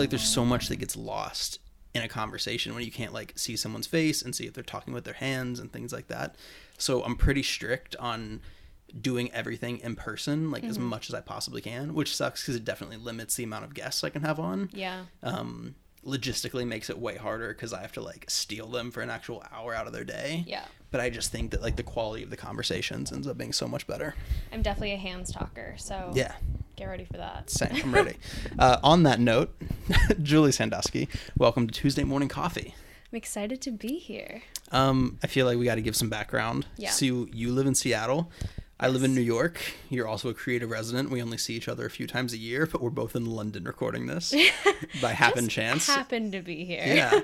like there's so much that gets lost in a conversation when you can't like see someone's face and see if they're talking with their hands and things like that. So I'm pretty strict on doing everything in person, like as much as I possibly can, which sucks because it definitely limits the amount of guests I can have on. Yeah. Logistically makes it way harder because I have to like steal them for an actual hour out of their day. Yeah. But I just think that like the quality of the conversations ends up being so much better. I'm definitely a hands talker, so Yeah. get ready for that. Same. I'm ready. On that note, Julie Sandusky, welcome to Tuesday Morning Coffee. I'm excited to be here. I feel like we got to give some background. Yeah. So you live in Seattle. I live in New York. You're also a creative resident. We only see each other a few times a year, but we're both in London recording this by happen chance. Happened to be here. Yeah.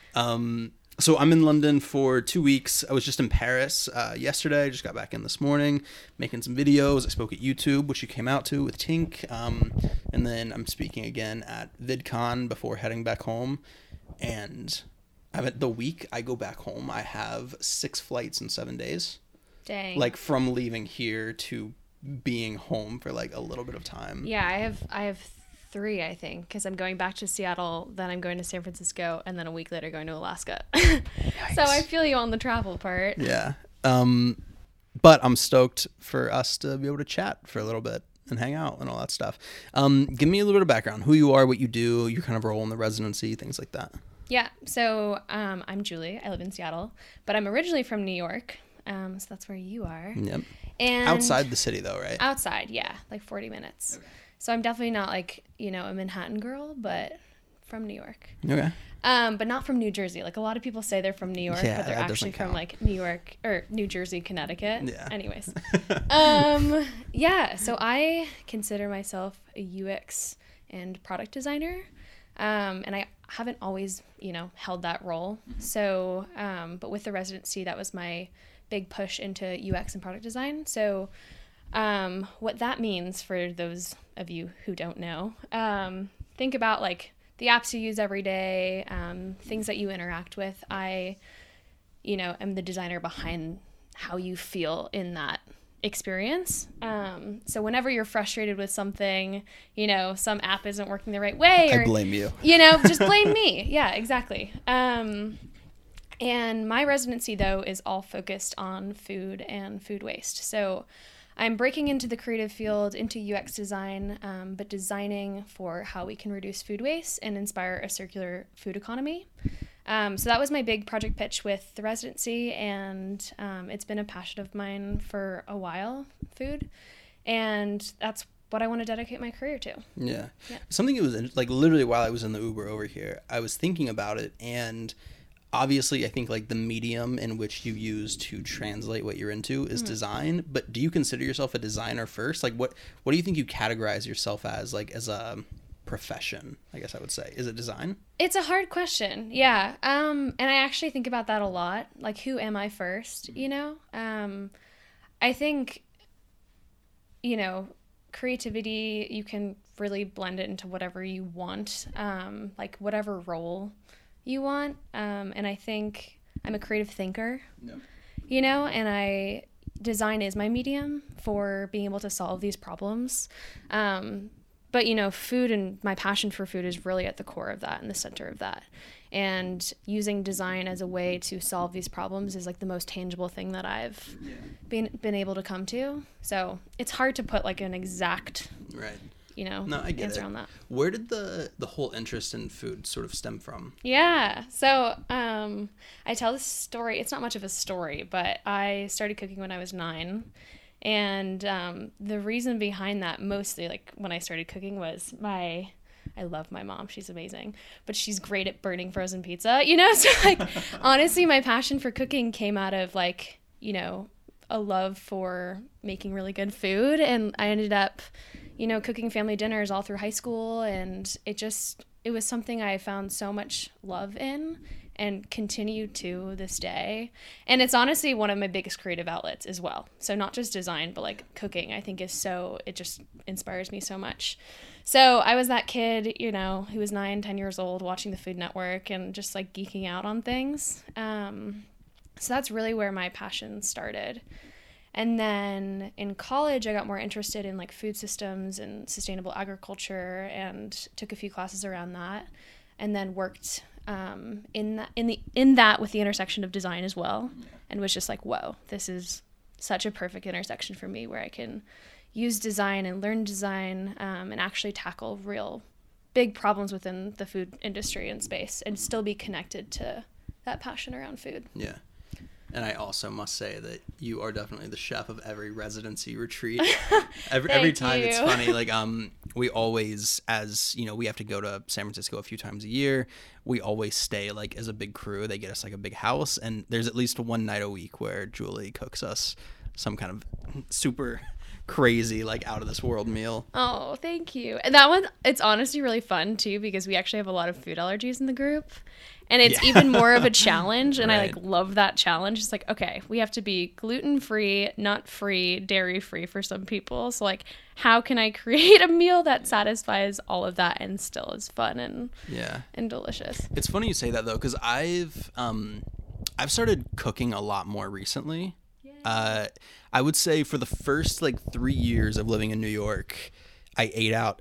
So I'm in London for 2 weeks. I was just in Paris yesterday. I just got back in this morning, making some videos. I spoke at YouTube, which you came out to with Tink. And then I'm speaking again at VidCon before heading back home. And the week I go back home, I have 6 flights in 7 days. Dang. Like from leaving here to being home for like a little bit of time. Yeah, I have 3, I think, because I'm going back to Seattle, then I'm going to San Francisco, and then a week later going to Alaska. So I feel you on the travel part. Yeah. But I'm stoked for us to be able to chat for a little bit and hang out and all that stuff. Give me a little bit of background, who you are, what you do, your kind of role in the residency, things like that. Yeah, so I'm Julie. I live in Seattle, but I'm originally from New York. So that's where you are. Yep. And outside the city though, right? Outside, yeah, like 40 minutes. Okay. So I'm definitely not like, a Manhattan girl, but from New York. Okay. But not from New Jersey. Like a lot of people say they're from New York, yeah, but they're actually from like New York or New Jersey, Connecticut. Yeah. Anyways. Yeah, so I consider myself a UX and product designer. And I haven't always, held that role. So, but with the residency, that was my big push into UX and product design. So what that means for those of you who don't know, think about like the apps you use every day, things that you interact with. I, am the designer behind how you feel in that experience. So whenever you're frustrated with something, some app isn't working the right way, or I blame you. Just blame me. Yeah, exactly. And my residency, though, is all focused on food and food waste. So I'm breaking into the creative field, into UX design, but designing for how we can reduce food waste and inspire a circular food economy. So that was my big project pitch with the residency, and it's been a passion of mine for a while, food, and that's what I want to dedicate my career to. Yeah. Something that was like literally while I was in the Uber over here, I was thinking about it, and obviously I think like the medium in which you use to translate what you're into is design, but do you consider yourself a designer first? Like what do you think you categorize yourself as, like as a profession, I guess I would say? Is it design? It's a hard question. Yeah. And I actually think about that a lot. Like, who am I first? I think, creativity, you can really blend it into whatever you want, like whatever role you want. And I think I'm a creative thinker, and design is my medium for being able to solve these problems. But, food and my passion for food is really at the core of that and the center of that. And using design as a way to solve these problems is like the most tangible thing that I've been able to come to. So it's hard to put like an exact, I get answer it. on that. Where did the whole interest in food sort of stem from? Yeah. So I tell this story. It's not much of a story, but I started cooking when I was 9. And the reason behind that, mostly like when I started cooking, was I love my mom. She's amazing, but she's great at burning frozen pizza, So like, honestly, my passion for cooking came out of like, a love for making really good food. And I ended up, cooking family dinners all through high school. And it was something I found so much love in and continue to this day. And it's honestly one of my biggest creative outlets as well. So not just design, but like cooking, I think it just inspires me so much. So I was that kid, who was 9, 10 years old, watching the Food Network and just like geeking out on things. So that's really where my passion started. And then in college, I got more interested in like food systems and sustainable agriculture, and took a few classes around that, and then worked in that with the intersection of design as well, and was just like, whoa, this is such a perfect intersection for me, where I can use design and learn design, and actually tackle real big problems within the food industry and space, and still be connected to that passion around food. Yeah. And I also must say that you are definitely the chef of every residency retreat. Every time. It's funny. Like, we always, as you know, we have to go to San Francisco a few times a year. We always stay like as a big crew. They get us like a big house, and there's at least one night a week where Julie cooks us some kind of super crazy, like out of this world meal. Oh, thank you. And that one, it's honestly really fun too, because we actually have a lot of food allergies in the group, and it's even more of a challenge. And right. I like love that challenge. It's like, okay, we have to be gluten-free, nut-free, dairy-free for some people. So like, how can I create a meal that satisfies all of that and still is fun and delicious? It's funny you say that though, because I've started cooking a lot more recently. I would say for the first like 3 years of living in New York, I ate out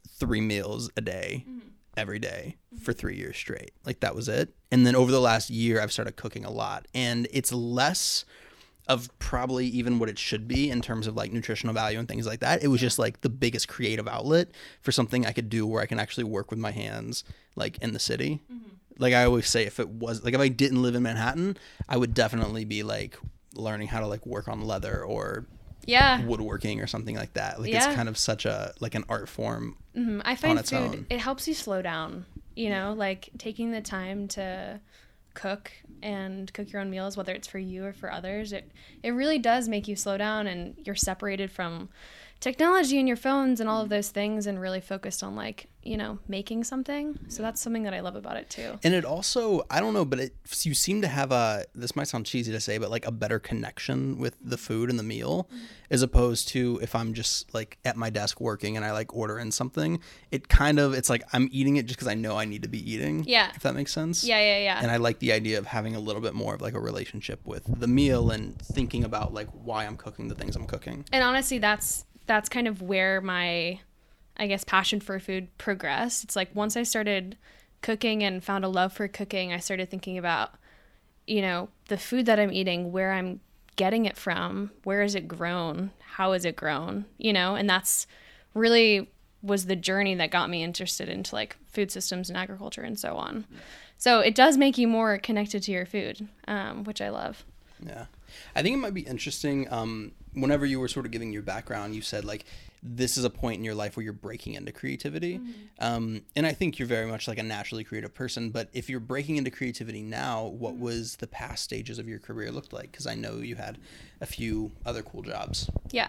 3 meals a day, every day for 3 years straight. Like that was it. And then over the last year, I've started cooking a lot, and it's less of probably even what it should be in terms of like nutritional value and things like that. It was just like the biggest creative outlet for something I could do where I can actually work with my hands, like in the city. Like I always say, if I didn't live in Manhattan, I would definitely be like learning how to like work on leather or woodworking or something like that. Like it's kind of such a like an art form. I find food, it helps you slow down, you know, like taking the time to cook and cook your own meals, whether it's for you or for others. It really does make you slow down, and you're separated from technology and your phones and all of those things, and really focused on like, you know, making something. So that's something that I love about it too. And it also, I don't know, but you seem to have this might sound cheesy to say, but like a better connection with the food and the meal, as opposed to if I'm just like at my desk working and I like order in something, it's like I'm eating it just because I know I need to be eating. Yeah. If that makes sense. Yeah. And I like the idea of having a little bit more of like a relationship with the meal and thinking about like why I'm cooking the things I'm cooking. And honestly, that's kind of where my, I guess, passion for food progressed. It's like once I started cooking and found a love for cooking, I started thinking about, you know, the food that I'm eating, where I'm getting it from, where is it grown, how is it grown, you know, and that's really was the journey that got me interested into like food systems and agriculture and so on. So it does make you more connected to your food, which I love. Yeah. I think it might be interesting. Whenever you were sort of giving your background, you said like, this is a point in your life where you're breaking into creativity. And I think you're very much like a naturally creative person, but if you're breaking into creativity now, what was the past stages of your career looked like? Because I know you had a few other cool jobs.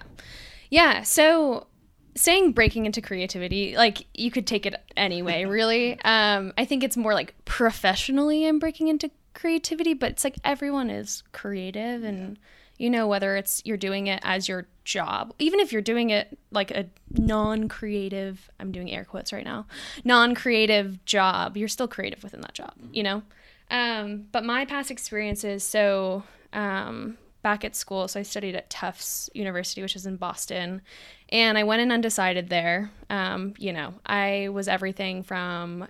Yeah. So saying breaking into creativity, like you could take it anyway, really. I think it's more like professionally I'm breaking into creativity, but it's like everyone is creative, and you know, whether it's you're doing it as your job, even if you're doing it like a non-creative, I'm doing air quotes right now, non-creative job, you're still creative within that job, you know? But my past experiences, so back at school, so I studied at Tufts University, which is in Boston, and I went in undecided there. You know, I was everything from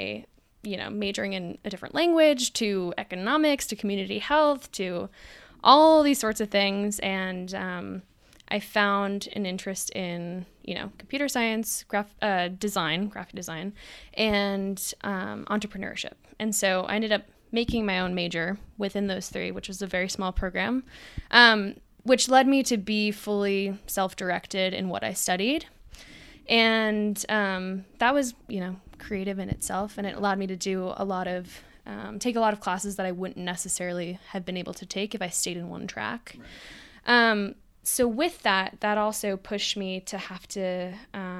majoring in a different language to economics to community health to all these sorts of things. And I found an interest in, you know, computer science, graphic design, and entrepreneurship. And so I ended up making my own major within those three, which was a very small program, which led me to be fully self-directed in what I studied. And that was, you know, creative in itself, and it allowed me to do take a lot of classes that I wouldn't necessarily have been able to take if I stayed in one track. Right. So with that also pushed me to have to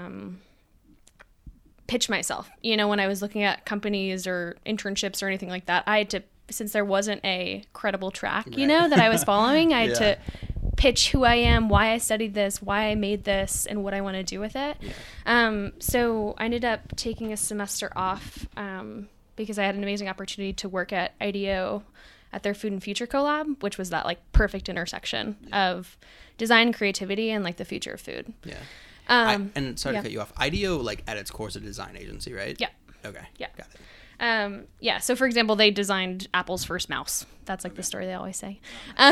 pitch myself. You know, when I was looking at companies or internships or anything like that, I had to, since there wasn't a credible track, right, you know, that I was following, I had to pitch who I am, why I studied this, why I made this, and what I want to do with it. Yeah. So I ended up taking a semester off because I had an amazing opportunity to work at IDEO at their Food and Future collab, which was that like perfect intersection of design, creativity, and like the future of food. Yeah. And sorry to cut you off. IDEO, like at its core, is a design agency, right? Yeah. Okay. Yeah. Got it. So for example, they designed Apple's first mouse. That's like the story they always say.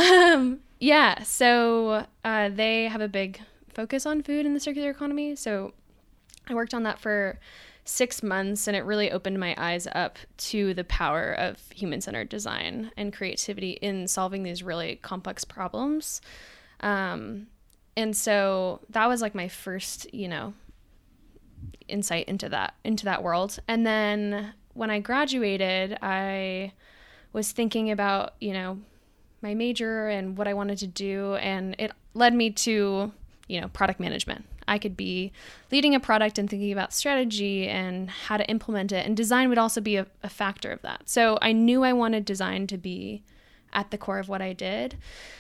So they have a big focus on food in the circular economy. So I worked on that for 6 months, and it really opened my eyes up to the power of human-centered design and creativity in solving these really complex problems. And so that was like my first, insight into that world. And then when I graduated, I was thinking about, my major and what I wanted to do, and it led me to, product management. I could be leading a product and thinking about strategy and how to implement it, and design would also be a factor of that. So I knew I wanted design to be at the core of what I did.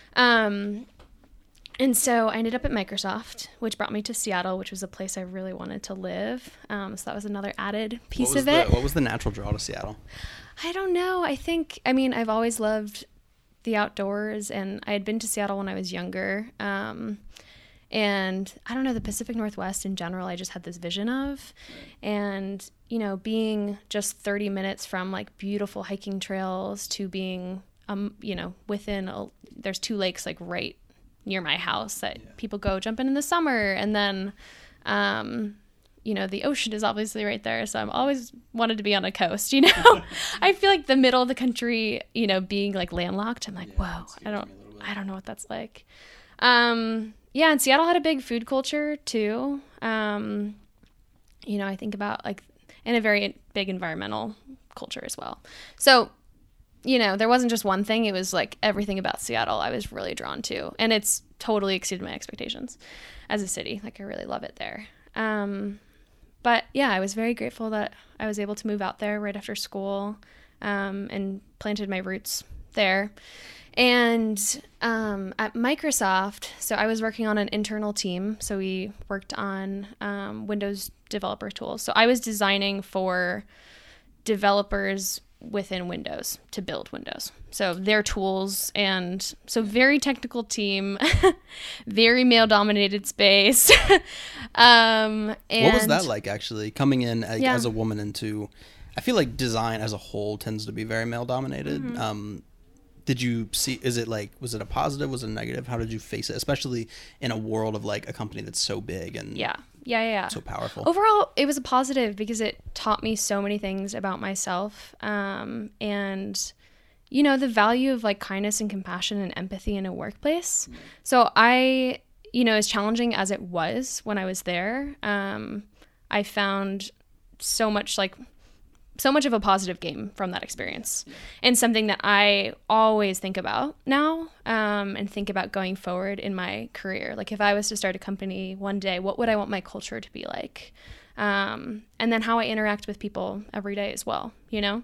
And so I ended up at Microsoft, which brought me to Seattle, which was a place I really wanted to live. So that was another added piece of it. What was the natural draw to Seattle? I don't know. I've always loved the outdoors, and I had been to Seattle when I was younger. And I don't know, the Pacific Northwest in general, I just had this vision of. And, being just 30 minutes from like beautiful hiking trails to being, there's 2 lakes like right near my house that people go jumping in the summer. And then, the ocean is obviously right there. So I'm always wanted to be on a coast, I feel like the middle of the country, being like landlocked, I'm like, whoa, I don't know what that's like. And Seattle had a big food culture too. I think about like, and a very big environmental culture as well. So, there wasn't just one thing. It was like everything about Seattle I was really drawn to. And it's totally exceeded my expectations as a city. Like, I really love it there. But yeah, I was very grateful that I was able to move out there right after school, and planted my roots there. And at Microsoft, so I was working on an internal team. So we worked on Windows developer tools. So I was designing for developers within Windows to build Windows. So their tools, and so very technical team, very male-dominated space. And what was that like, actually, coming in as a woman into, I feel like design as a whole tends to be very male-dominated. Mm-hmm. Did you see, was it a positive, was it a negative? How did you face it, especially in a world of like a company that's so big and so powerful? Overall, it was a positive because it taught me so many things about myself, and the value of like kindness and compassion and empathy in a workplace. So I, as challenging as it was when I was there, I found so much of a positive gain from that experience, and something that I always think about now, and think about going forward in my career. Like, if I was to start a company one day, what would I want my culture to be like? And then how I interact with people every day as well,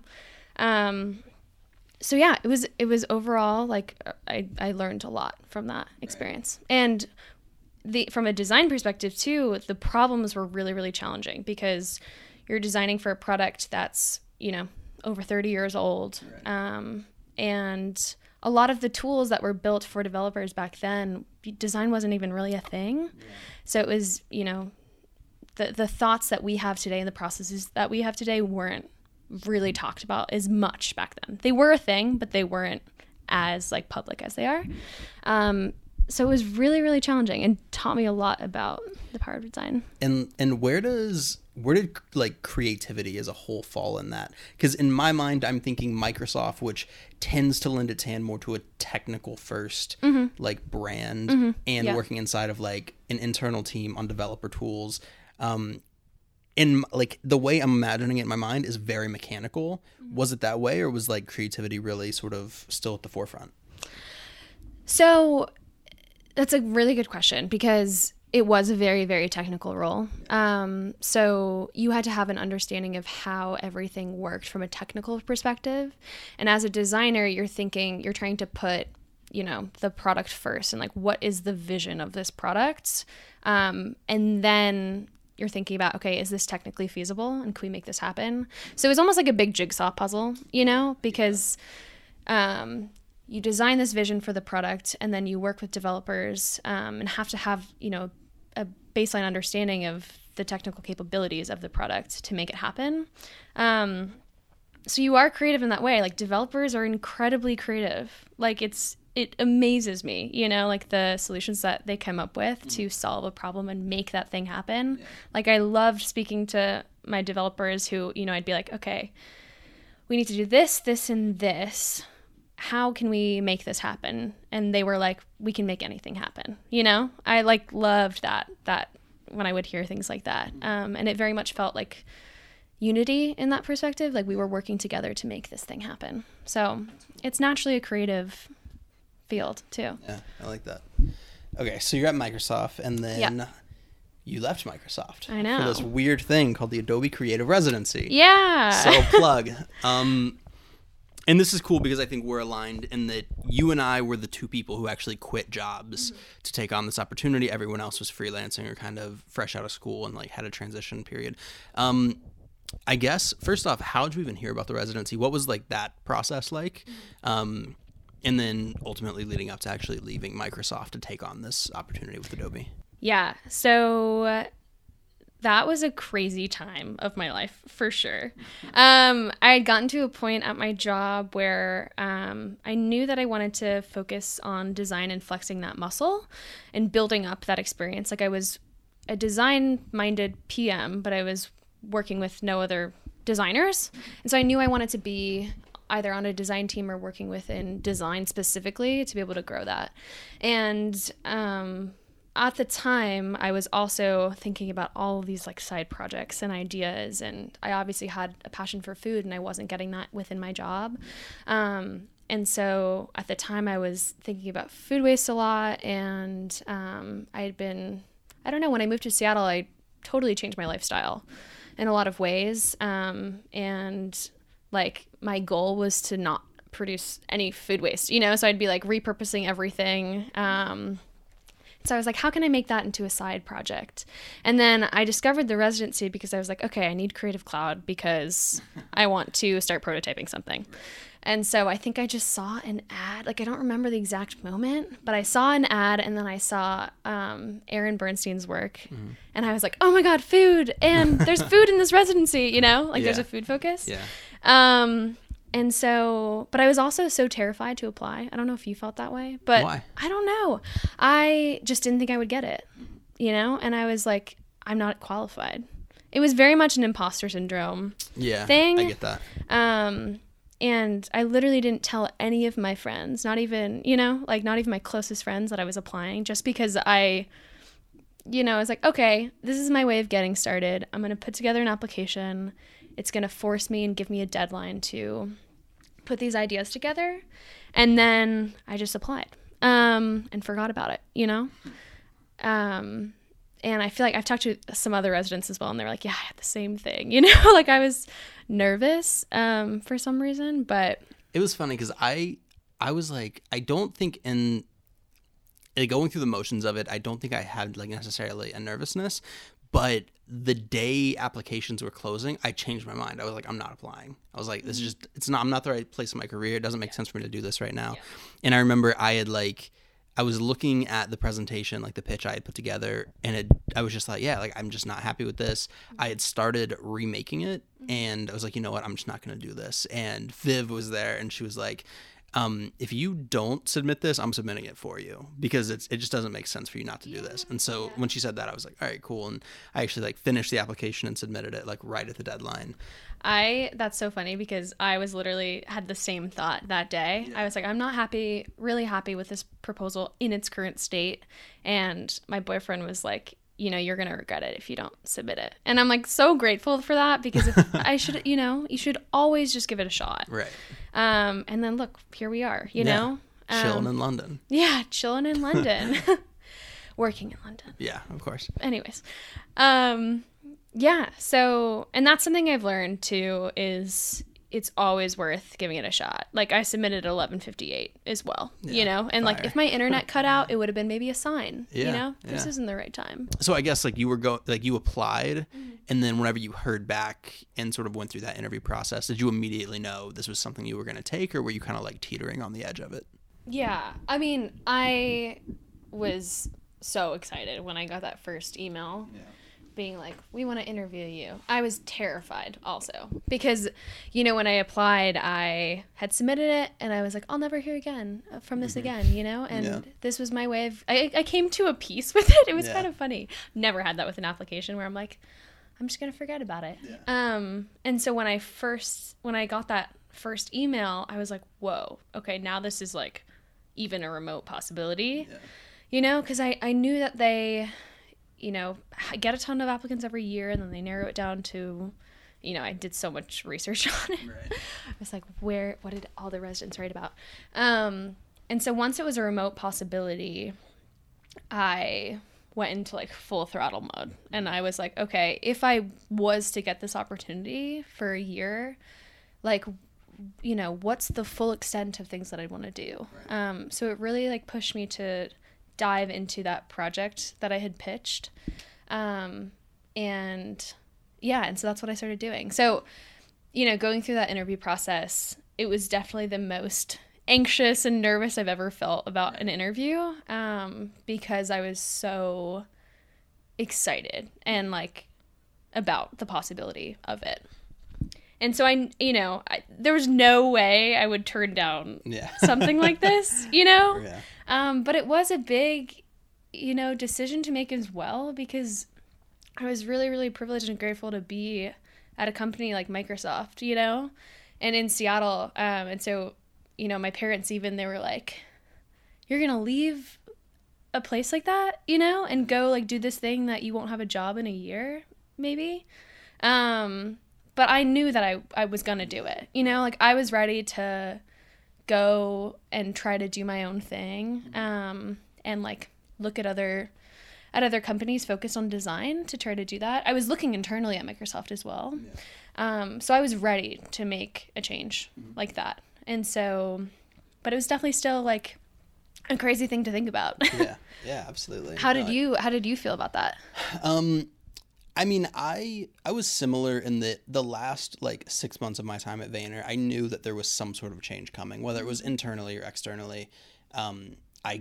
So yeah, it was overall, like, I learned a lot from that experience. And from a design perspective too, the problems were really, really challenging because you're designing for a product that's, over 30 years old. Right. And a lot of the tools that were built for developers back then, design wasn't even really a thing. Yeah. So it was, the thoughts that we have today and the processes that we have today weren't really talked about as much back then. They were a thing, but they weren't as like public as they are. So it was really, really challenging and taught me a lot about the power of design. And where did like creativity as a whole fall in that? Because in my mind, I'm thinking Microsoft, which tends to lend its hand more to a technical first, like brand, and working inside of like an internal team on developer tools. And like the way I'm imagining it in my mind is very mechanical. Was it that way, or was like creativity really sort of still at the forefront? So that's a really good question, because it was a very, very technical role. So you had to have an understanding of how everything worked from a technical perspective. And as a designer, you're trying to put, the product first, and like, what is the vision of this product? And then you're thinking about, okay, is this technically feasible? And can we make this happen? So it was almost like a big jigsaw puzzle, because you design this vision for the product, and then you work with developers and have to have, a baseline understanding of the technical capabilities of the product to make it happen. So you are creative in that way. Like, developers are incredibly creative. Like, it amazes me, like the solutions that they come up with to solve a problem and make that thing happen. Yeah. Like, I loved speaking to my developers who, I'd be like, okay, we need to do this, this, and this. How can we make this happen? And they were like, we can make anything happen. I loved that when I would hear things like that. And it very much felt like unity in that perspective. Like, we were working together to make this thing happen. So it's naturally a creative field too. Yeah, I like that. Okay, so you're at Microsoft, and then you left Microsoft. I know. For this weird thing called the Adobe Creative Residency. Yeah. So plug. And this is cool because I think we're aligned in that you and I were the two people who actually quit jobs to take on this opportunity. Everyone else was freelancing or kind of fresh out of school and had a transition period. I guess, first off, how did you even hear about the residency? What was that process like? And then ultimately leading up to actually leaving Microsoft to take on this opportunity with Adobe. Yeah. So that was a crazy time of my life, for sure. I had gotten to a point at my job where I knew that I wanted to focus on design and flexing that muscle and building up that experience. Like, I was a design-minded PM, but I was working with no other designers. And so I knew I wanted to be either on a design team or working within design specifically to be able to grow that. And at the time, I was also thinking about all of these side projects and ideas, and I obviously had a passion for food, and I wasn't getting that within my job. And so at the time, I was thinking about food waste a lot, and I had been, I don't know, when I moved to Seattle, I totally changed my lifestyle in a lot of ways, and my goal was to not produce any food waste, so I'd be repurposing everything. So I was like, how can I make that into a side project? And then I discovered the residency because I was like, okay, I need Creative Cloud because I want to start prototyping something. And so I think I just saw an ad. I don't remember the exact moment, but I saw an ad, and then I saw Aaron Bernstein's work. Mm-hmm. And I was like, oh my God, food. And there's food in this residency, there's a food focus. Yeah. And so, but I was also so terrified to apply. I don't know if you felt that way, but why? I don't know. I just didn't think I would get it, and I was like, I'm not qualified. It was very much an imposter syndrome thing. I get that. And I literally didn't tell any of my friends, not even, not even my closest friends that I was applying, just because I was like, okay, this is my way of getting started. I'm going to put together an application. It's going to force me and give me a deadline to put these ideas together. And then I just applied and forgot about it, And I feel like I've talked to some other residents as well, and they're like, yeah, I had the same thing, I was nervous for some reason, but... It was funny because I was like, I don't think in going through the motions of it, I don't think I had necessarily a nervousness, but the day applications were closing, I changed my mind. I was like, I'm not applying. I was like, this is just, I'm not the right place in my career. It doesn't make sense for me to do this right now. Yeah. And I remember I was looking at the presentation, the pitch I had put together, and I was just like, I'm just not happy with this. I had started remaking it, and I was like, you know what, I'm just not going to do this. And Viv was there, and she was like, if you don't submit this, I'm submitting it for you because it just doesn't make sense for you not to do this. And so when she said that, I was like, all right, cool. And I actually finished the application and submitted it right at the deadline. That's so funny because I was literally had the same thought that day. Yeah. I was like, I'm not really happy with this proposal in its current state. And my boyfriend was like, you're going to regret it if you don't submit it. And I'm so grateful for that because if you should always just give it a shot. Right. And then look, here we are, know? Chilling in London. Yeah, chilling in London. Working in London. Yeah, of course. Anyways. Yeah, so, and that's something I've learned too is it's always worth giving it a shot. I submitted at 11:58 as well, and fire. If my internet cut out, it would have been maybe a sign, this isn't the right time. So I guess you were you applied, And then whenever you heard back and sort of went through that interview process, did you immediately know this was something you were going to take, or were you kind of like teetering on the edge of it? Yeah. I mean, I was so excited when I got that first email. Yeah. Being like, we want to interview you. I was terrified also because, you know, when I applied, I had submitted it and I was like, I'll never hear again from this again, you know? And this was my way of, I came to a peace with it. It was kind of funny. Never had that with an application where I'm like, I'm just going to forget about it. Yeah. And so when I got that first email, I was like, whoa, okay, now this is like even a remote possibility, you know? Cause I knew that they, you know, I get a ton of applicants every year and then they narrow it down to, you know, I did so much research on it. Right. I was like, what did all the residents write about? And so once it was a remote possibility, I went into like full throttle mode. And I was like, okay, if I was to get this opportunity for a year, like, you know, what's the full extent of things that I'd want to do? Right. So it really like pushed me to dive into that project that I had pitched. And so that's what I started doing. So, you know, going through that interview process, it was definitely the most anxious and nervous I've ever felt about an interview, because I was so excited and like about the possibility of it. And so there was no way I would turn down something like this, you know? Yeah. But it was a big, you know, decision to make as well, because I was really, really privileged and grateful to be at a company like Microsoft, you know, and in Seattle. And so, you know, my parents they were like, you're going to leave a place like that, you know, and go like do this thing that you won't have a job in a year, maybe. But I knew that I was going to do it, you know, like I was ready to go and try to do my own thing, and like look at other companies focused on design to try to do that. I was looking internally at Microsoft as well. Yeah. So I was ready to make a change like that. And so, but it was definitely still like a crazy thing to think about. Yeah, absolutely. How did you feel about that? I mean, I was similar in that the last like 6 months of my time at Vayner, I knew that there was some sort of change coming, whether it was internally or externally. I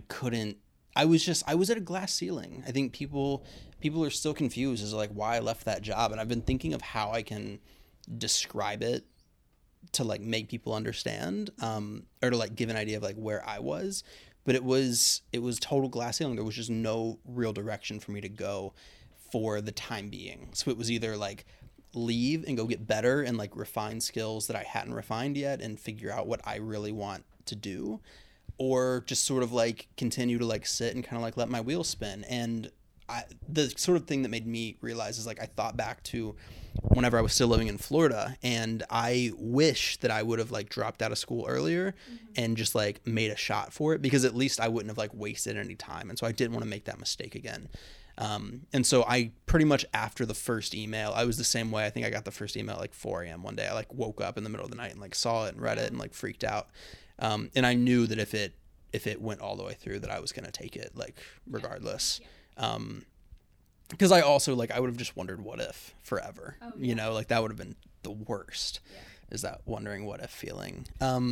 was at a glass ceiling. I think people are still confused as to like why I left that job. And I've been thinking of how I can describe it to like make people understand, or to like give an idea of like where I was. But it was total glass ceiling. There was just no real direction for me to go for the time being. So it was either like leave and go get better and like refine skills that I hadn't refined yet and figure out what I really want to do, or just sort of like continue to like sit and kind of like let my wheels spin. And the sort of thing that made me realize is like I thought back to whenever I was still living in Florida, and I wish that I would have like dropped out of school earlier and just like made a shot for it, because at least I wouldn't have like wasted any time. And so I didn't want to make that mistake again. And so I pretty much after the first email, I was the same way. I think I got the first email at like 4 a.m. one day. I like woke up in the middle of the night and like saw it and read it and like freaked out. And I knew that if it went all the way through, that I was going to take it like regardless. Because I also like, I would have just wondered what if forever, you know, like that would have been the worst, is that wondering what if feeling. But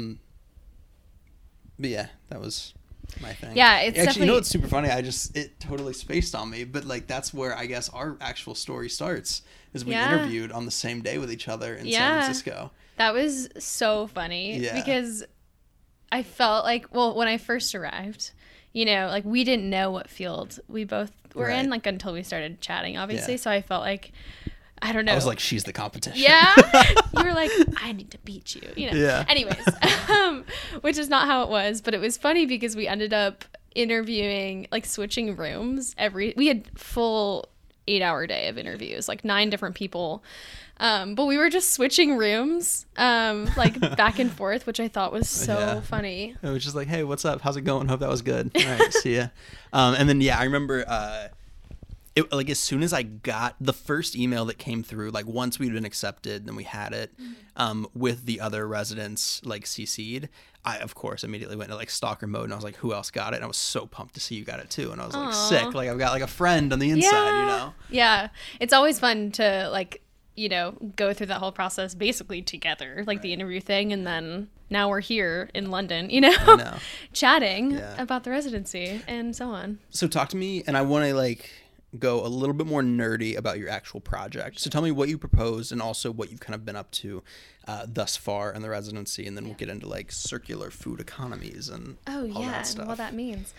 yeah, that was my thing. Yeah, it's actually, definitely... you know, it's super funny. It totally spaced on me, but like that's where I guess our actual story starts, is we interviewed on the same day with each other in San Francisco. That was so funny because I felt like, well, when I first arrived, you know, like we didn't know what field we both were in, like until we started chatting, obviously. So I felt like, I don't know. I was like, she's the competition. Yeah. You were like, I need to beat you, you know? Yeah. Anyways, which is not how it was, but it was funny because we ended up interviewing, like switching rooms we had full 8-hour day of interviews, like 9 different people. But we were just switching rooms, like back and forth, which I thought was so funny. It was just like, hey, what's up? How's it going? Hope that was good. All right, see ya. And then, I remember, like as soon as I got the first email that came through, like once we'd been accepted, then we had it with the other residents like CC'd, I of course immediately went into like stalker mode, and I was like, who else got it? And I was so pumped to see you got it too, and I was like sick, like I've got like a friend on the inside, you know? Yeah, it's always fun to like, you know, go through that whole process basically together, like the interview thing, and then now we're here in London, you know, chatting about the residency and so on. So talk to me, and I want to like go a little bit more nerdy about your actual project. So tell me what you proposed, and also what you've kind of been up to thus far in the residency, and then we'll get into like circular food economies and all that stuff. And what that means.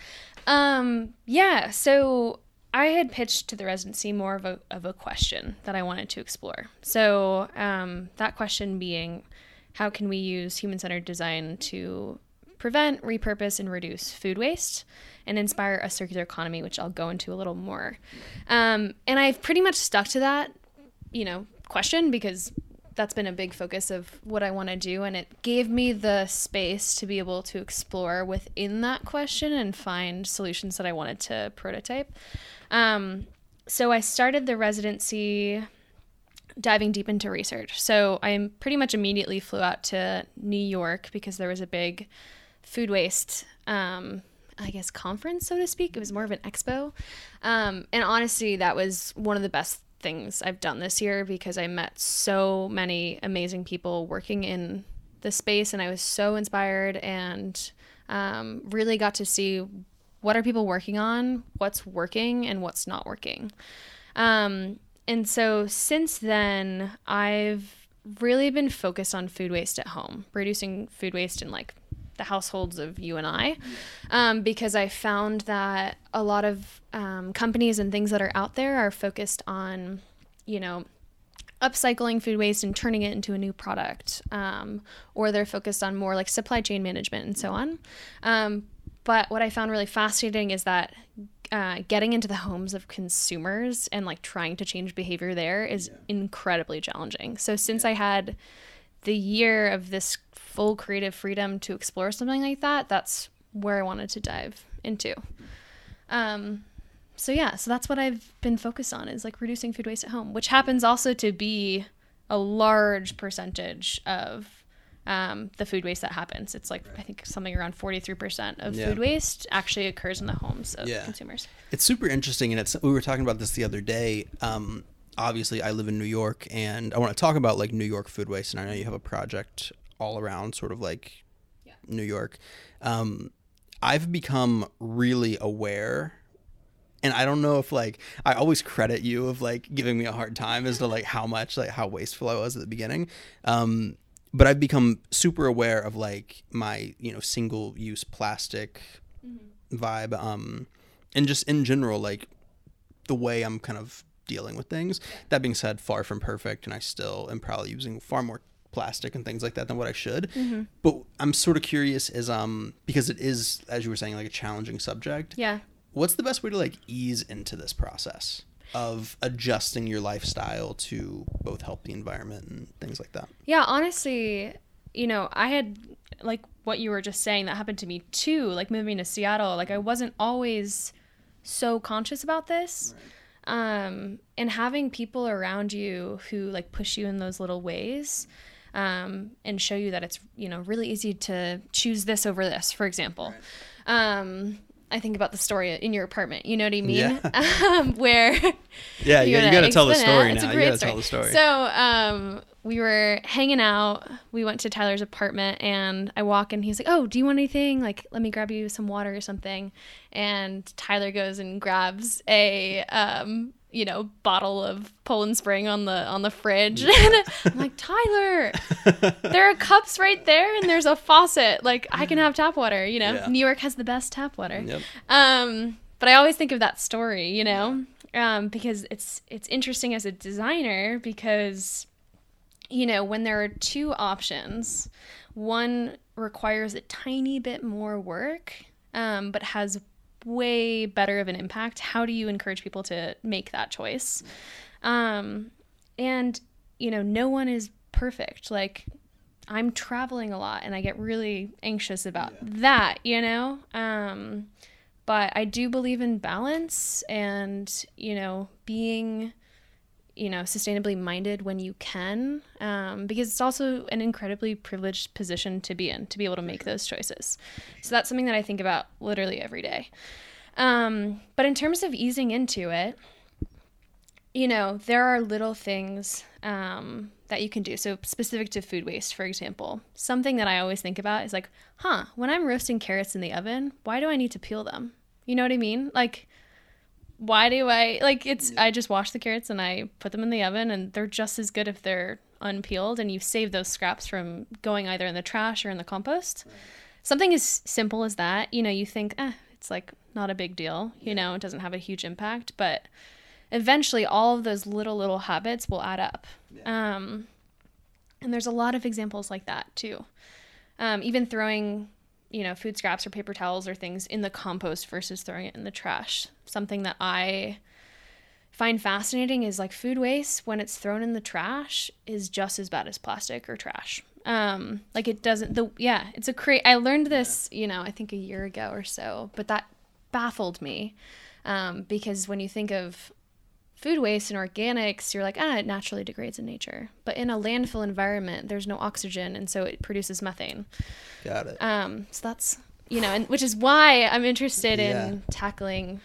So I had pitched to the residency more of a question that I wanted to explore. So that question being, how can we use human-centered design to prevent, repurpose, and reduce food waste and inspire a circular economy, which I'll go into a little more. And I've pretty much stuck to that, you know, question, because that's been a big focus of what I want to do. And it gave me the space to be able to explore within that question and find solutions that I wanted to prototype. So I started the residency diving deep into research. So I pretty much immediately flew out to New York because there was a big food waste, conference, so to speak. It was more of an expo. And honestly, that was one of the best things I've done this year, because I met so many amazing people working in the space, and I was so inspired, and really got to see what are people working on, what's working, and what's not working. And so since then, I've really been focused on food waste at home, reducing food waste in like the households of you and I, because I found that a lot of companies and things that are out there are focused on, you know, upcycling food waste and turning it into a new product, or they're focused on more like supply chain management and so on. But what I found really fascinating is that getting into the homes of consumers and like trying to change behavior there is incredibly challenging. So since I had the year of this full creative freedom to explore something like that, that's where I wanted to dive into. So that's what I've been focused on, is like reducing food waste at home, which happens also to be a large percentage of the food waste that happens. It's like, I think something around 43% of food waste actually occurs in the homes of consumers. It's super interesting. And we were talking about this the other day. Obviously I live in New York, and I want to talk about like New York food waste. And I know you have a project all around sort of like New York. I've become really aware, and I don't know if like, I always credit you of like giving me a hard time as to like how wasteful I was at the beginning. But I've become super aware of like my, you know, single use plastic vibe, and just in general, like the way I'm kind of dealing with things. That being said, far from perfect, and I still am probably using far more plastic and things like that than what I should. But I'm sort of curious is, because it is, as you were saying, like a challenging subject. Yeah. What's the best way to like ease into this process of adjusting your lifestyle to both help the environment and things like that? Yeah, honestly, you know, I had, like what you were just saying, that happened to me too, like moving to Seattle. Like I wasn't always so conscious about this. And having people around you who like push you in those little ways, and show you that it's, you know, really easy to choose this over this, for example. I think about the story in your apartment, you know what I mean? Yeah. Where you got to tell the story now. You got to tell the story. So we were hanging out. We went to Tyler's apartment, and I walk in. He's like, "Oh, do you want anything? Like, let me grab you some water or something." And Tyler goes and grabs a bottle of Poland Spring on the fridge. And I'm like, "Tyler, there are cups right there, and there's a faucet. Like, I can have tap water, you know." New York has the best tap water. Yep. But I always think of that story, you know, because it's interesting as a designer, because, you know, when there are two options, one requires a tiny bit more work, but has way better of an impact. How do you encourage people to make that choice? And, you know, no one is perfect. Like, I'm traveling a lot, and I get really anxious about that, you know? But I do believe in balance and, being, sustainably minded when you can, because it's also an incredibly privileged position to be in, to be able to make those choices. So that's something that I think about literally every day. But in terms of easing into it, there are little things that you can do. So specific to food waste, for example, something that I always think about is like, when I'm roasting carrots in the oven, why do I need to peel them? You know what I mean? Like, why do I, I just wash the carrots and I put them in the oven, and they're just as good if they're unpeeled, and you save those scraps from going either in the trash or in the compost. Right. Something as simple as that, you think, it's like not a big deal, it doesn't have a huge impact, but eventually all of those little habits will add up. Yeah. And there's a lot of examples like that too. Even throwing, food scraps or paper towels or things in the compost versus throwing it in the trash. Something that I find fascinating is like food waste, when it's thrown in the trash, is just as bad as plastic or trash. It doesn't, I learned this, I think a year ago or so, but that baffled me. Because when you think of food waste and organics, you're like, it naturally degrades in nature. But in a landfill environment, there's no oxygen, and so it produces methane. Got it. So that's, and which is why I'm interested in tackling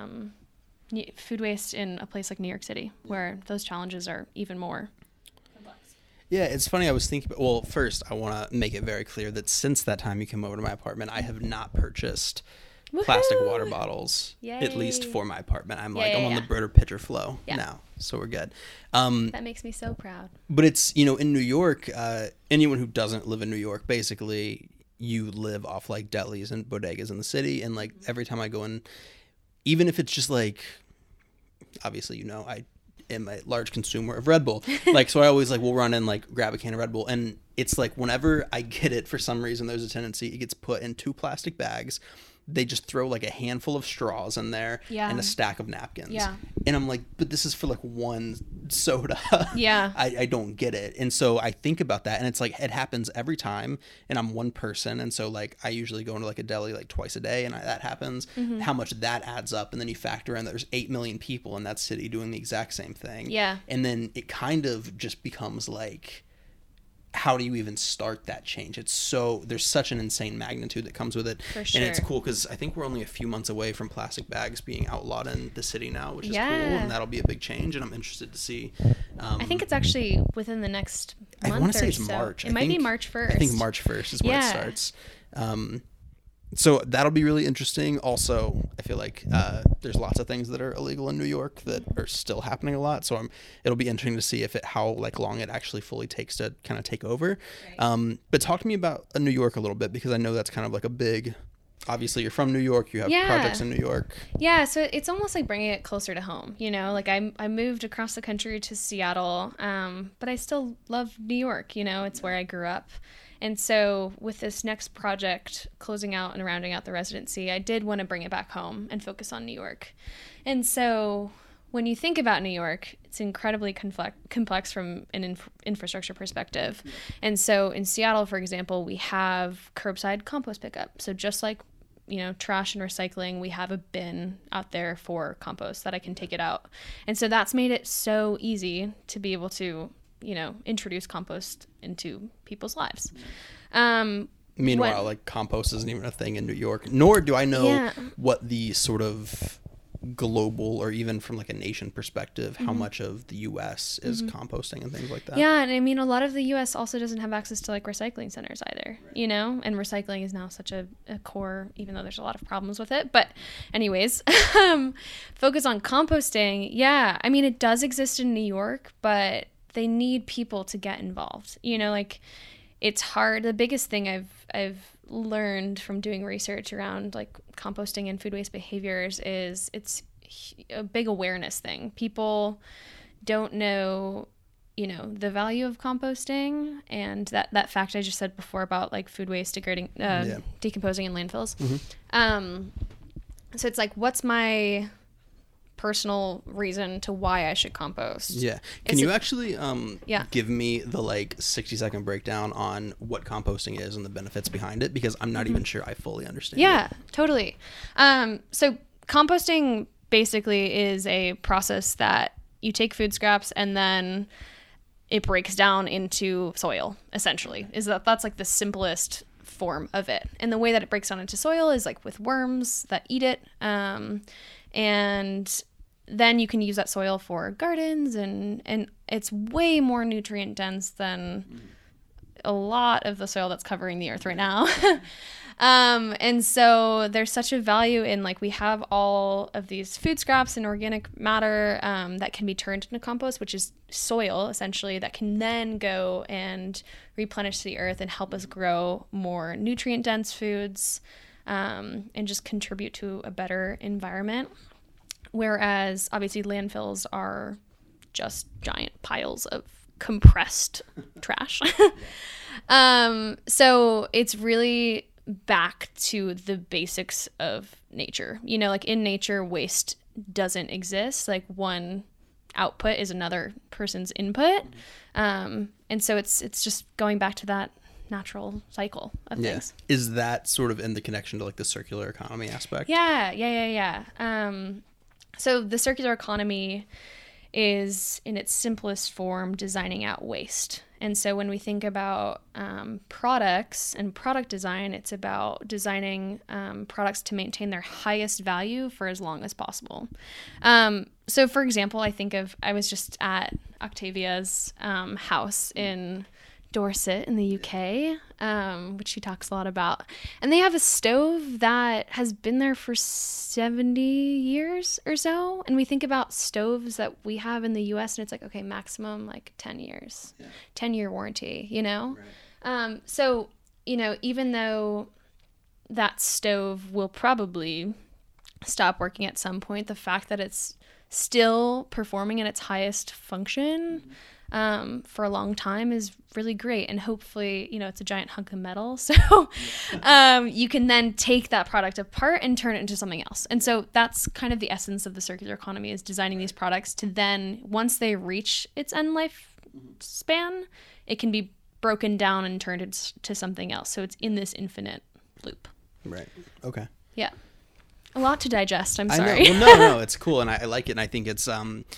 food waste in a place like New York City, where those challenges are even more complex. Yeah, it's funny. I was thinking, well, first, I want to make it very clear that since that time you came over to my apartment, I have not purchased plastic water bottles. Yay. At least for my apartment. I'm on the Brita pitcher flow now, so we're good. That makes me so proud. But it's, in New York, anyone who doesn't live in New York, basically you live off like delis and bodegas in the city, and like every time I go in, even if it's just like, obviously I am a large consumer of Red Bull, so I always will run and grab a can of Red Bull, and it's whenever I get it, for some reason there's a tendency it gets put in 2 plastic bags. They just throw a handful of straws in there and a stack of napkins. Yeah. And I'm like, but this is for one soda. Yeah. I don't get it. And so I think about that, and it's it happens every time, and I'm one person. And so I usually go into a deli twice a day, and that happens. Mm-hmm. How much that adds up. And then you factor in that there's 8 million people in that city doing the exact same thing. Yeah. And then it kind of just becomes how do you even start that change? There's such an insane magnitude that comes with it. For sure. And it's cool because I think we're only a few months away from plastic bags being outlawed in the city now, which is cool, and that'll be a big change, and I'm interested to see. I think it's actually within the next month. I want to say it's March. It might be March 1st. I think March 1st is when it starts. So that'll be really interesting. Also, I feel there's lots of things that are illegal in New York that are still happening a lot. So it'll be interesting to see how long it actually fully takes to kind of take over. Right. But talk to me about New York a little bit, because I know that's kind of a big. Obviously, you're from New York. You have projects in New York. Yeah, so it's almost like bringing it closer to home. I moved across the country to Seattle, but I still love New York. It's where I grew up. And so with this next project, closing out and rounding out the residency, I did want to bring it back home and focus on New York. And so when you think about New York, it's incredibly complex from an infrastructure perspective. And so in Seattle, for example, we have curbside compost pickup. So just like, trash and recycling, we have a bin out there for compost that I can take it out. And so that's made it so easy to be able to introduce compost into people's lives. Meanwhile, compost isn't even a thing in New York, nor do I know what the sort of global, or even from a nation perspective, how much of the U.S. is composting and things like that. Yeah, and a lot of the U.S. also doesn't have access to recycling centers either, and recycling is now such a core, even though there's a lot of problems with it. But anyways, focus on composting. Yeah, it does exist in New York, but they need people to get involved. It's hard. The biggest thing I've learned from doing research around composting and food waste behaviors is it's a big awareness thing. People don't know, the value of composting, and that fact I just said before about food waste degrading, decomposing in landfills. Mm-hmm. So it's what's my personal reason to why I should compost. Yeah. Can you actually Yeah. give me the like 60-second breakdown on what composting is and the benefits behind it? Because I'm not even sure I fully understand Yeah, totally. So composting basically is a process that you take food scraps and then it breaks down into soil, essentially. That's like the simplest form of it. And the way that it breaks down into soil is like with worms that eat it. And then you can use that soil for gardens, and it's way more nutrient dense than a lot of the soil that's covering the earth right now. And so there's such a value in, like, we have all of these food scraps and organic matter that can be turned into compost, which is soil essentially, that can then go and replenish the earth and help us grow more nutrient dense foods, and just contribute to a better environment. Whereas obviously landfills are just giant piles of compressed trash. So it's really back to the basics of nature. You know, like in nature, waste doesn't exist. Like one output is another person's input. And so it's just going back to that natural cycle of things. Is that sort of in the connection to like the circular economy aspect? Yeah. So the circular economy is, in its simplest form, designing out waste. And so when we think about products and product design, it's about designing products to maintain their highest value for as long as possible. So for example, I was just at Octavia's house in Dorset in the UK, which she talks a lot about. And they have a stove that has been there for 70 years or so. And we think about stoves that we have in the US and it's like, okay, maximum like 10 years, 10-year warranty, you know? Right. So, you know, even though that stove will probably stop working at some point, the fact that it's still performing at its highest function for a long time is really great. And hopefully, you know, it's a giant hunk of metal. So you can then take that product apart and turn it into something else. And so that's kind of the essence of the circular economy, is designing these products to then, once they reach its end life span, it can be broken down and turned into something else. So it's in this infinite loop. Right. Okay. Yeah. A lot to digest. I'm sorry. I know. Well, no, it's cool. And I like it. And I think it's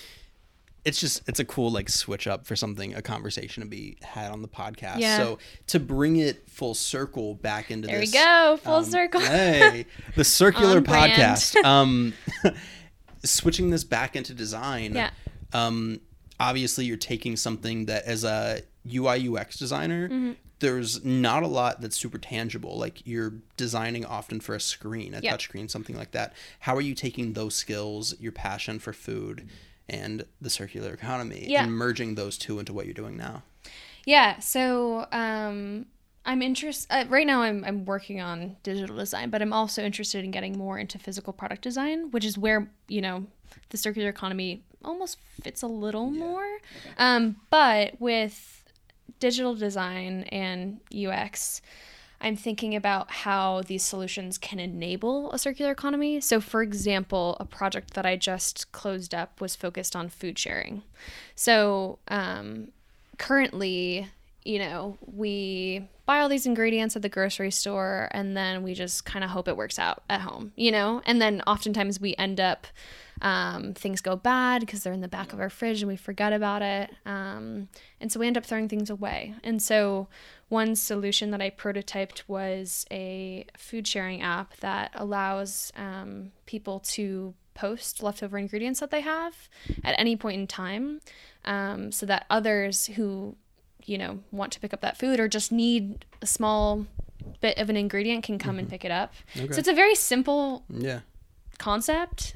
a cool like switch up for a conversation to be had on the podcast. Yeah. So to bring it full circle back into there this. There we go. Full circle. Hey, the circular On brand. podcast. Switching this back into design. Yeah. Obviously you're taking something that, as a UI UX designer, there's not a lot that's super tangible. Like you're designing often for a screen, a touch screen, something like that. How are you taking those skills, your passion for food and the circular economy, and merging those two into what you're doing now? Yeah. So I'm interested right now. I'm working on digital design, but I'm also interested in getting more into physical product design, which is where, you know, the circular economy almost fits a little more. Okay. But with digital design and UX, I'm thinking about how these solutions can enable a circular economy. So for example, a project that I just closed up was focused on food sharing. So currently, you know, we buy all these ingredients at the grocery store and then we just kind of hope it works out at home, you know? And then oftentimes we end up, things go bad because they're in the back of our fridge and we forget about it. And so we end up throwing things away. And so one solution that I prototyped was a food sharing app that allows people to post leftover ingredients that they have at any point in time, so that others who, you know, want to pick up that food or just need a small bit of an ingredient can come and pick it up. Okay. So it's a very simple concept.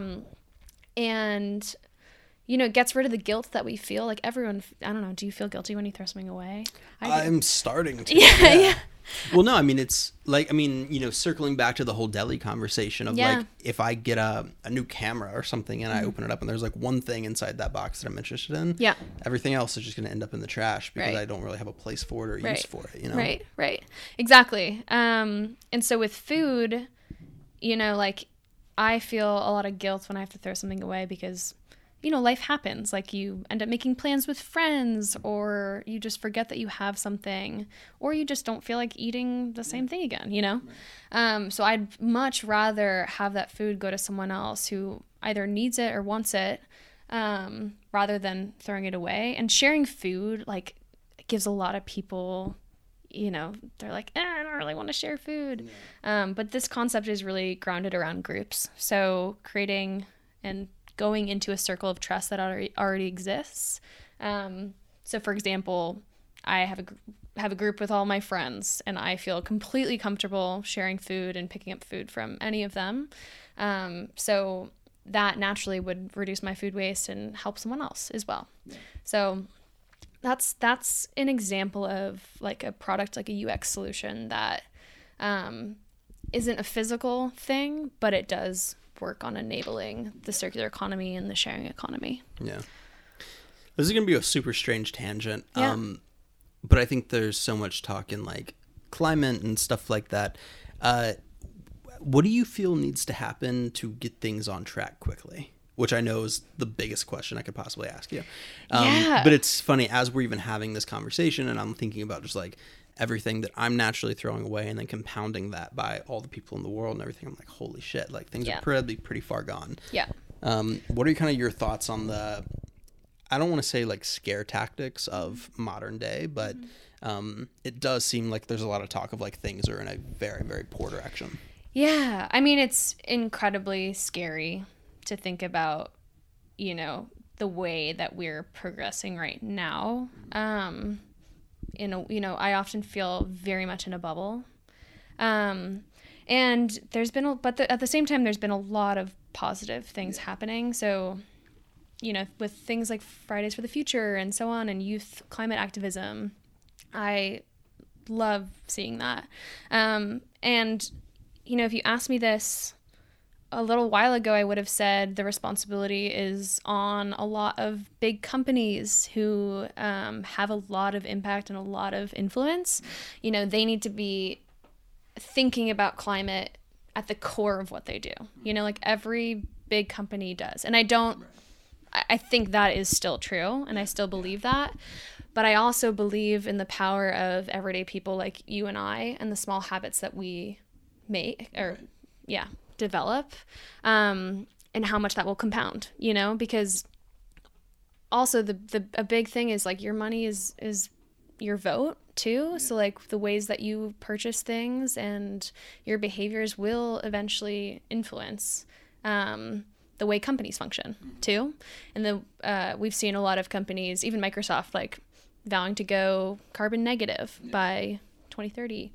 And, you know, it gets rid of the guilt that we feel. Like everyone, I don't know, do you feel guilty when you throw something away? I'm starting to. Yeah. Well, no, I mean, it's like, you know, circling back to the whole deli conversation of like, if I get a new camera or something and I open it up and there's like one thing inside that box that I'm interested in, everything else is just going to end up in the trash because I don't really have a place for it or use for it, you know? Right. Exactly. And so with food, you know, like I feel a lot of guilt when I have to throw something away because, life happens. Like you end up making plans with friends, or you just forget that you have something, or you just don't feel like eating the same thing again, So I'd much rather have that food go to someone else who either needs it or wants it, rather than throwing it away. And sharing food, like, gives a lot of people, they're like, I don't really want to share food. But this concept is really grounded around groups. So creating and going into a circle of trust that already exists. So for example, I have a group with all my friends, and I feel completely comfortable sharing food and picking up food from any of them. So that naturally would reduce my food waste and help someone else as well. Yeah. So that's an example of like a product, like a UX solution that isn't a physical thing, but it does work on enabling the circular economy and the sharing economy. Yeah. This is going to be a super strange tangent. Yeah. But I think there's so much talk in like climate and stuff like that. What do you feel needs to happen to get things on track quickly? Which I know is the biggest question I could possibly ask you. But it's funny, as we're even having this conversation and I'm thinking about just like everything that I'm naturally throwing away and then compounding that by all the people in the world and everything, I'm like, holy shit, like things are probably pretty far gone. Yeah. What are kind of your thoughts on the, I don't want to say like scare tactics of modern day, but it does seem like there's a lot of talk of like things are in a very, very poor direction. Yeah. I mean, it's incredibly scary to think about, the way that we're progressing right now. I often feel very much in a bubble. And there's been, at the same time, there's been a lot of positive things happening. So, with things like Fridays for the Future and so on, and youth climate activism, I love seeing that. And, if you asked me this a little while ago, I would have said the responsibility is on a lot of big companies who have a lot of impact and a lot of influence. They need to be thinking about climate at the core of what they do, like every big company does. And I think that is still true, and I still believe that. But I also believe in the power of everyday people like you and I, and the small habits that we make develop, and how much that will compound, because also a big thing is like your money is your vote too. So like the ways that you purchase things and your behaviors will eventually influence the way companies function too. And we've seen a lot of companies, even Microsoft, like vowing to go carbon negative by 2030.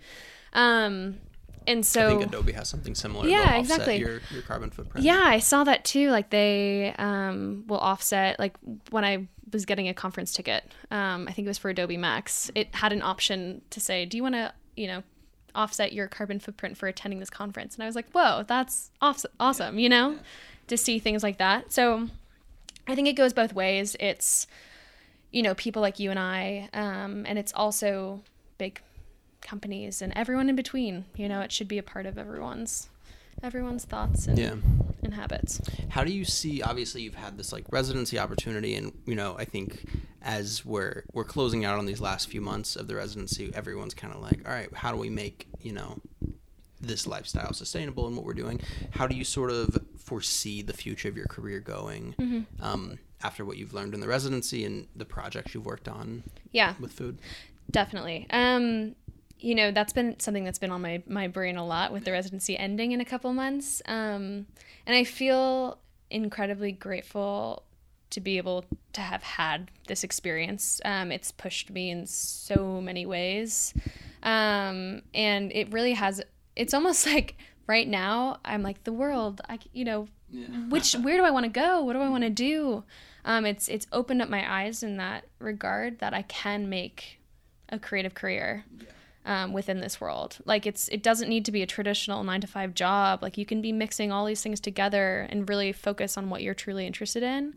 And so I think Adobe has something similar. Yeah, They'll offset exactly. your carbon footprint. Yeah, I saw that too. Like they will offset, like when I was getting a conference ticket, I think it was for Adobe Max, it had an option to say, do you want to, offset your carbon footprint for attending this conference? And I was like, whoa, that's awesome, to see things like that. So I think it goes both ways. It's, people like you and I, and it's also big companies and everyone in between. It should be a part of everyone's thoughts and habits. How do you see, obviously you've had this like residency opportunity, and I think as we're closing out on these last few months of the residency, everyone's kind of like, all right, how do we make this lifestyle sustainable in what we're doing? How do you sort of foresee the future of your career going after what you've learned in the residency and the projects you've worked on with food? Definitely. That's been something that's been on my brain a lot with the residency ending in a couple months. And I feel incredibly grateful to be able to have had this experience. It's pushed me in so many ways. And it really has, it's almost like right now I'm like the world, where do I want to go? What do I want to do? It's opened up my eyes in that regard, that I can make a creative career within this world. Like it doesn't need to be a traditional 9-to-5 job. Like you can be mixing all these things together and really focus on what you're truly interested in.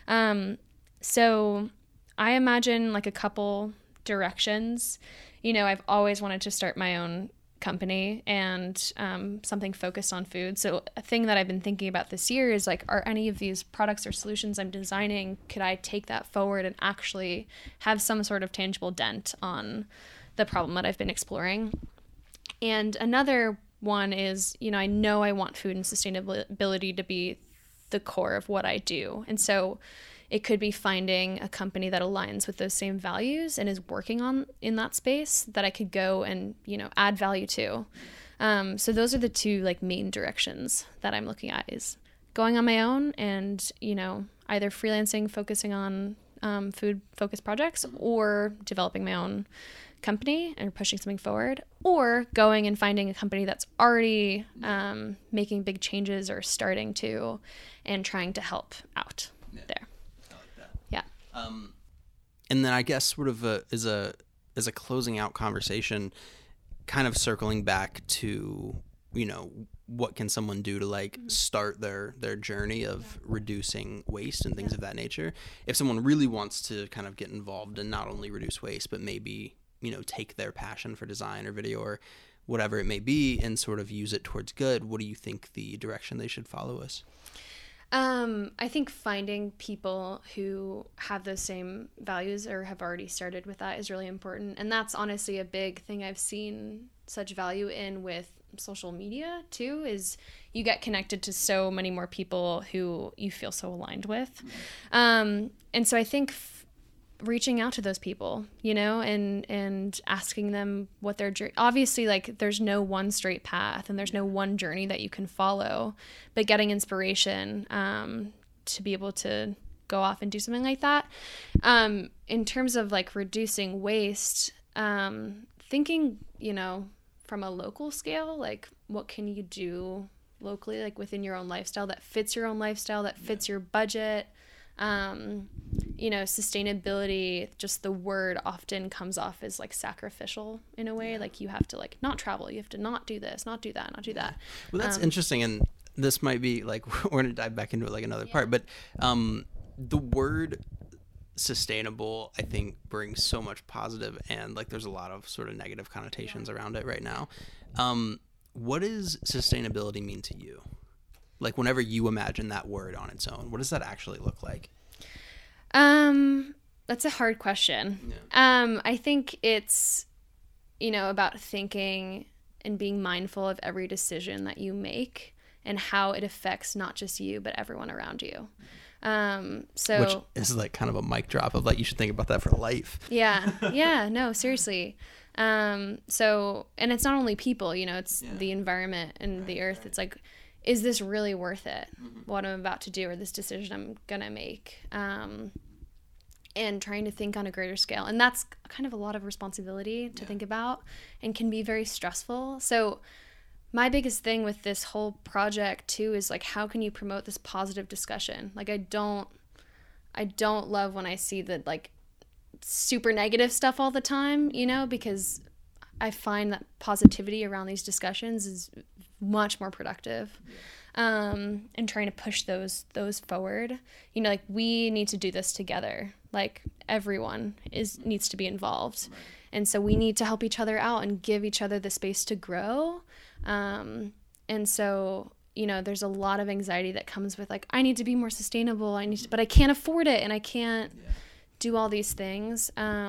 So I imagine like a couple directions. I've always wanted to start my own company and something focused on food. So a thing that I've been thinking about this year is like, are any of these products or solutions I'm designing, could I take that forward and actually have some sort of tangible dent on the problem that I've been exploring? And another one is, I know I want food and sustainability to be the core of what I do. And so it could be finding a company that aligns with those same values and is working on in that space that I could go and, add value to. So those are the two like main directions that I'm looking at, is going on my own and, either freelancing, focusing on food focused projects, or developing my own company and pushing something forward, or going and finding a company that's already making big changes or starting to, and trying to help out there. Yeah. And then I guess sort of as a closing out conversation, kind of circling back to, what can someone do to like start their journey of reducing waste and things of that nature. If someone really wants to kind of get involved and not only reduce waste, but maybe, take their passion for design or video or whatever it may be and sort of use it towards good, what do you think the direction they should follow is? I think finding people who have those same values or have already started with that is really important. And that's honestly a big thing I've seen such value in with social media too, is you get connected to so many more people who you feel so aligned with. And so I think reaching out to those people, and asking them what their journey, obviously like there's no one straight path and there's no one journey that you can follow, but getting inspiration to be able to go off and do something like that. In terms of like reducing waste, thinking, from a local scale, like what can you do locally, like within your own lifestyle that fits your own lifestyle, that fits your budget. Sustainability, just the word often comes off as like sacrificial in a way, like you have to like not travel, you have to not do this, not do that, not do that. Well, that's interesting, and this might be like we're gonna dive back into it like another part, but the word sustainable I think brings so much positive, and like there's a lot of sort of negative connotations around it right now. What does sustainability mean to you? Like whenever you imagine that word on its own, what does that actually look like? That's a hard question. Yeah. I think it's, about thinking and being mindful of every decision that you make and how it affects not just you, but everyone around you. Which is like kind of a mic drop of like, you should think about that for life. Yeah. Yeah. No, seriously. And it's not only people, it's the environment and the earth. It's like, is this really worth it? What I'm about to do, or this decision I'm going to make? And trying to think on a greater scale. And that's kind of a lot of responsibility to think about and can be very stressful. So my biggest thing with this whole project too is like, how can you promote this positive discussion? Like I don't love when I see the like super negative stuff all the time, because I find that positivity around these discussions is much more productive. And trying to push those forward, like we need to do this together. Like everyone needs to be involved. Right. And so we need to help each other out and give each other the space to grow. And so, there's a lot of anxiety that comes with like, I need to be more sustainable. But I can't afford it and I can't do all these things.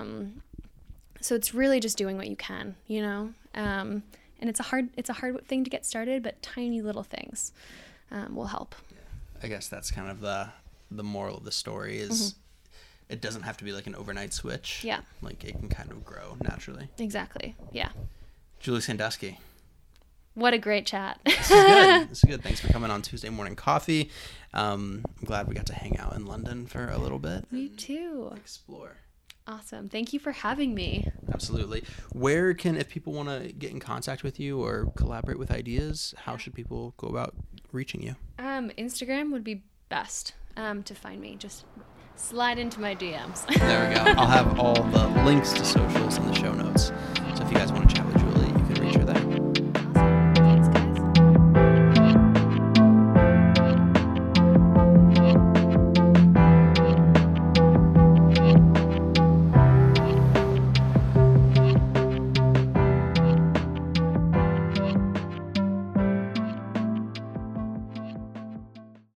So it's really just doing what you can, and it's a hard thing to get started, but tiny little things will help. I guess that's kind of the moral of the story is it doesn't have to be like an overnight switch. Yeah. Like it can kind of grow naturally. Exactly. Yeah. Julie Sandusky. What a great chat. This is good. Thanks for coming on Tuesday Morning Coffee. I'm glad we got to hang out in London for a little bit. Me too. Explore. Awesome. Thank you for having me. Absolutely. If people want to get in contact with you or collaborate with ideas, how should people go about reaching you? Instagram would be best to find me. Just slide into my DMs. There we go. I'll have all the links to socials in the show notes. So if you guys want to chat with